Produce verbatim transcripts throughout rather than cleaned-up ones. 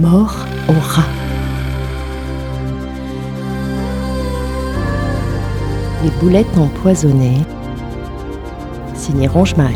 Mort au rat. Les boulettes empoisonnées, signé Ronge-Maille.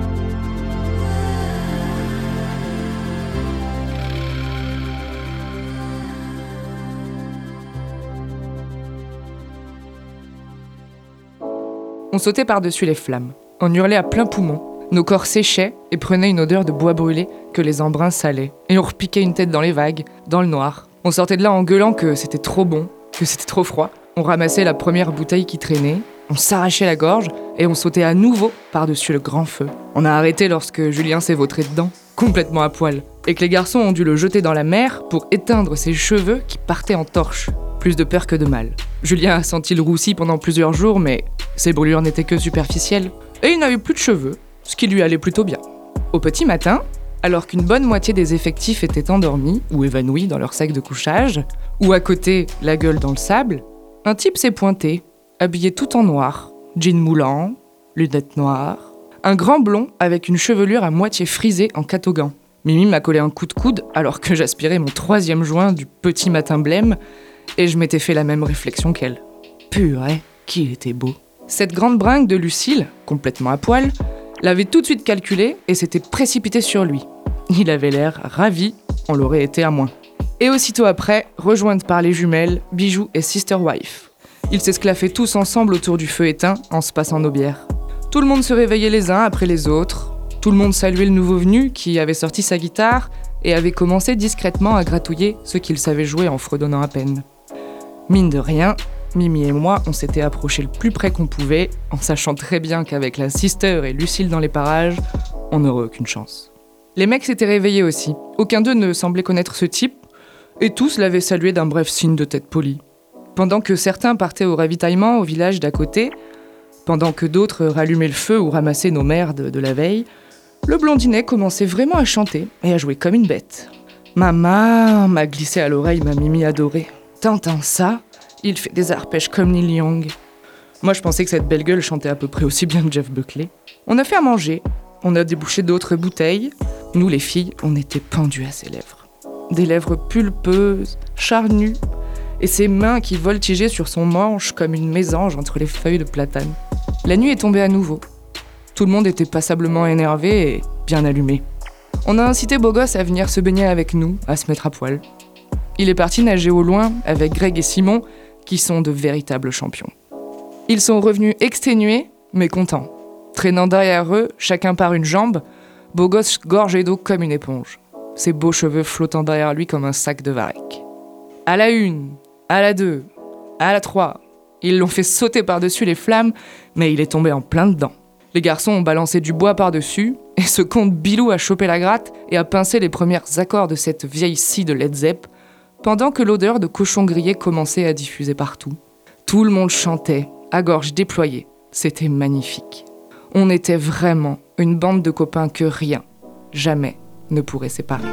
On sautait par-dessus les flammes. On hurlait à plein poumon. Nos corps séchaient et prenaient une odeur de bois brûlé que les embruns salaient. Et on repiquait une tête dans les vagues, dans le noir. On sortait de là en gueulant que c'était trop bon, que c'était trop froid. On ramassait la première bouteille qui traînait, on s'arrachait la gorge et on sautait à nouveau par-dessus le grand feu. On a arrêté lorsque Julien s'est vautré dedans, complètement à poil, et que les garçons ont dû le jeter dans la mer pour éteindre ses cheveux qui partaient en torche. Plus de peur que de mal. Julien a senti le roussi pendant plusieurs jours, mais ses brûlures n'étaient que superficielles. Et il n'avait plus de cheveux, ce qui lui allait plutôt bien. Au petit matin, alors qu'une bonne moitié des effectifs étaient endormis ou évanouis dans leur sac de couchage, ou à côté, la gueule dans le sable, un type s'est pointé, habillé tout en noir, jean moulant, lunettes noires, un grand blond avec une chevelure à moitié frisée en catogan. Mimi m'a collé un coup de coude alors que j'aspirais mon troisième joint du petit matin blême et je m'étais fait la même réflexion qu'elle. Purée, qu'il était beau. Cette grande bringue de Lucille, complètement à poil, l'avait tout de suite calculé et s'était précipité sur lui. Il avait l'air ravi, on l'aurait été à moins. Et aussitôt après, rejointe par les jumelles, Bijou et Sister Wife. Ils s'esclaffaient tous ensemble autour du feu éteint en se passant nos bières. Tout le monde se réveillait les uns après les autres. Tout le monde saluait le nouveau venu qui avait sorti sa guitare et avait commencé discrètement à gratouiller ce qu'il savait jouer en fredonnant à peine. Mine de rien, Mimi et moi, on s'était approchés le plus près qu'on pouvait, en sachant très bien qu'avec la Sister et Lucille dans les parages, on n'aurait aucune chance. Les mecs s'étaient réveillés aussi. Aucun d'eux ne semblait connaître ce type, et tous l'avaient salué d'un bref signe de tête polie. Pendant que certains partaient au ravitaillement au village d'à côté, pendant que d'autres rallumaient le feu ou ramassaient nos merdes de la veille, le blondinet commençait vraiment à chanter et à jouer comme une bête. « Maman » m'a glissé à l'oreille ma Mimi adorée. « T'entends ça ? Il fait des arpèges comme Neil Young. » Moi, je pensais que cette belle gueule chantait à peu près aussi bien que Jeff Buckley. On a fait à manger, on a débouché d'autres bouteilles. Nous, les filles, on était pendues à ses lèvres. Des lèvres pulpeuses, charnues, et ses mains qui voltigeaient sur son manche comme une mésange entre les feuilles de platane. La nuit est tombée à nouveau. Tout le monde était passablement énervé et bien allumé. On a incité Bogos à venir se baigner avec nous, à se mettre à poil. Il est parti nager au loin avec Greg et Simon, qui sont de véritables champions. Ils sont revenus exténués, mais contents. Traînant derrière eux, chacun par une jambe, Bogos gorgé d'eau comme une éponge. Ses beaux cheveux flottant derrière lui comme un sac de varech. À la une, à la deux, à la trois, ils l'ont fait sauter par-dessus les flammes, mais il est tombé en plein dedans. Les garçons ont balancé du bois par-dessus, et ce comte Bilou a chopé la gratte et a pincé les premiers accords de cette vieille scie de Led Zepp, pendant que l'odeur de cochon grillé commençait à diffuser partout. Tout le monde chantait, à gorge déployée. C'était magnifique. On était vraiment une bande de copains que rien, jamais, ne pourrait séparer.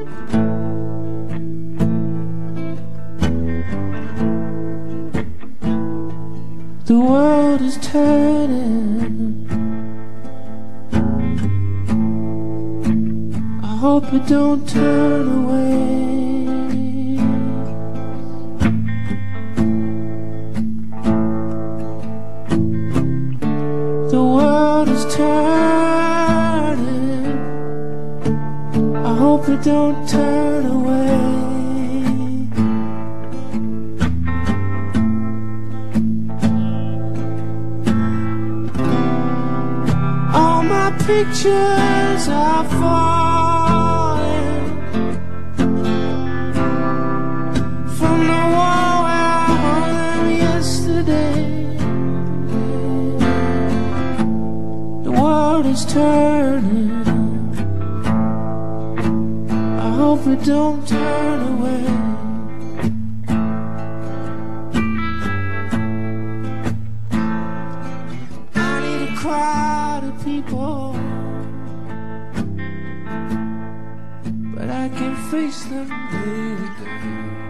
The world is turning. I hope it don't turn away. The world is turning. I hope it don't turn away. All my pictures are falling from the wall where I hung them yesterday. The world is turning. I hope it don't turn away. I need a crowd of people, but I can face them, baby girl.